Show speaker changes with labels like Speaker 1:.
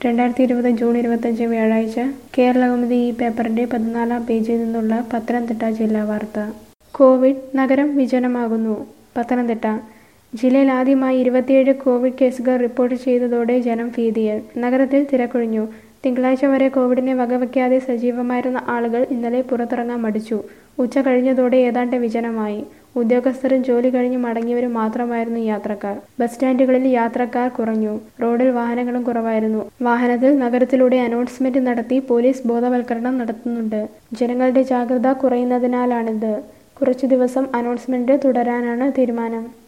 Speaker 1: 2020 June 25 വ്യാഴാഴ്ച കേരളകൗമുദി ഈ പേപ്പറിന്റെ 14-ാം പേജിൽ നിന്നുള്ള പത്തനംതിട്ട ജില്ലാ വാർത്ത. കോവിഡ് നഗരം വിജനമാകുന്നു. പത്തനംതിട്ട ജില്ലയിൽ ആദ്യമായി 27 കോവിഡ് കേസുകൾ റിപ്പോർട്ട് ചെയ്തതോടെ ജനം ഭീതിയിൽ. നഗരത്തിൽ തിരക്കൊഴിഞ്ഞു. തിങ്കളാഴ്ച വരെ കോവിഡിനെ വകവയ്ക്കാതെ സജീവമായിരുന്ന ആളുകൾ ഇന്നലെ പുറത്തിറങ്ങാൻ മടിച്ചു. ഉച്ച കഴിഞ്ഞതോടെ ഏതാണ്ട് വിജനമായി. ഉദ്യോഗസ്ഥരും ജോലി കഴിഞ്ഞ് മടങ്ങിയവരും മാത്രമായിരുന്നു യാത്രക്കാർ. ബസ് സ്റ്റാൻഡുകളിൽ യാത്രക്കാർ കുറഞ്ഞു. റോഡിൽ വാഹനങ്ങളും കുറവായിരുന്നു. വാഹനത്തിൽ നഗരത്തിലൂടെ അനൗൺസ്മെന്റ് നടത്തി പോലീസ് ബോധവൽക്കരണം നടത്തുന്നുണ്ട്. ജനങ്ങളുടെ ജാഗ്രത കുറയുന്നതിനാലാണിത്. കുറച്ചു ദിവസം അനൗൺസ്മെന്റ് തുടരാനാണ് തീരുമാനം.